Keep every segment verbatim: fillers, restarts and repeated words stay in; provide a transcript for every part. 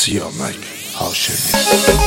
Siyamak Haşimi.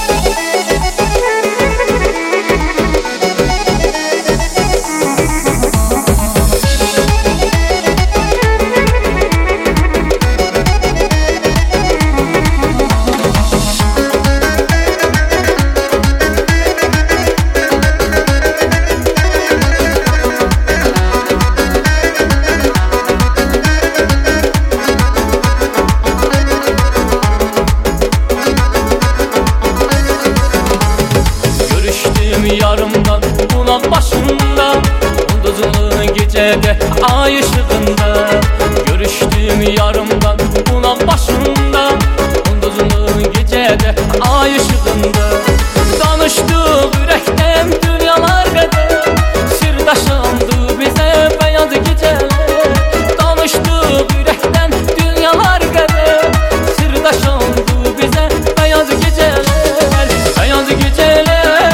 Yarımdan bunak başında, ulduzlu gecede ay ışığında. Görüştüm yarımdan bunak başında, ulduzlu gecede ay ışığında. Danıştık yürekten dünyalar kadar, sırdaşandı bize beyaz geceler. Danıştık yürekten dünyalar kadar, sırdaşandı bize beyaz geceler. Beyaz geceler,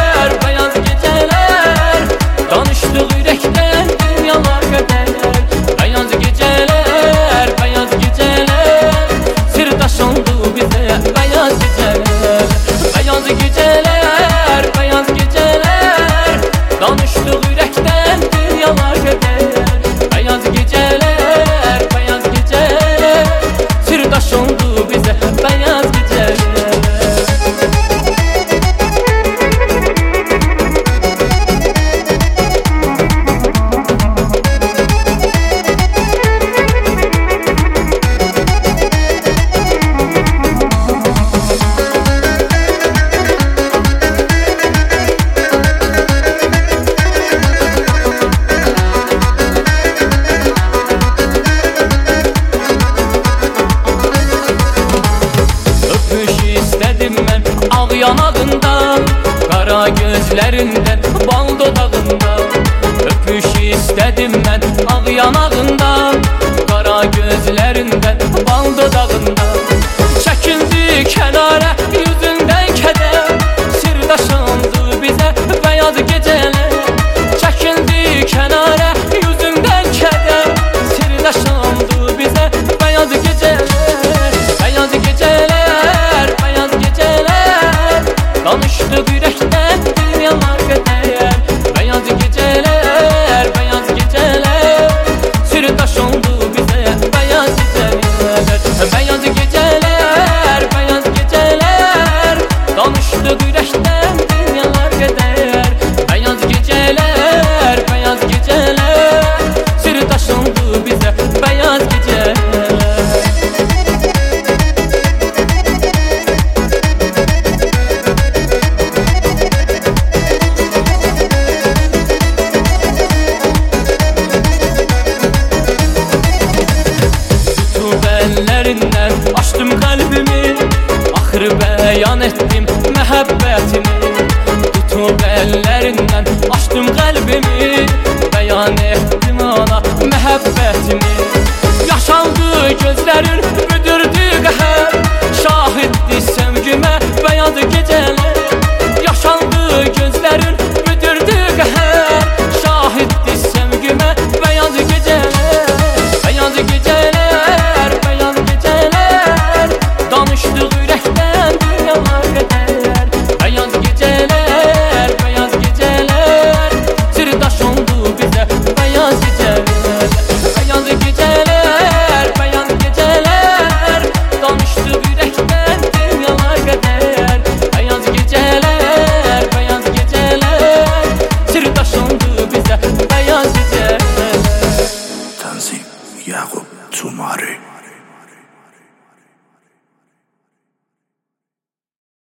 yanağından, kara gözlerinden, bal dodağından. Öpüş istedim ben ağ yanağından, kara gözlerinden, bal dodağından. Çekildi kenara yüzünden keder, sırdaşandı bize beyaz geceler. Çekildi kenara yüzünden keder, sırdaşandı bize beyaz geceler. Beyaz geceler, beyaz geceler, danıştık yürekten dünyalar kadar. Beyaz geceler, beyaz geceler, sırdaş oldu bize beyaz geceler. Beyaz geceler, beyaz geceler, danıştık yürekten dünyalar kadar. Beyaz geceler, beyaz geceler, sırdaş oldu bize beyaz geceler. Ellerinden açtım kalbimi, ahır beyan ettim mehabbetimi. Tutup ellerinden açtım kalbimi, beyan ettim ona mehabbetimi. Yaşandı gözlerin müdürdü qəhər, şahiddi sevgime beyaz geceler. Yaşandı gözlerin müdürdü qəhər, şahiddi sevgime beyaz geceler. Beyaz geceler, danıştık yürekten dünyalar kadar.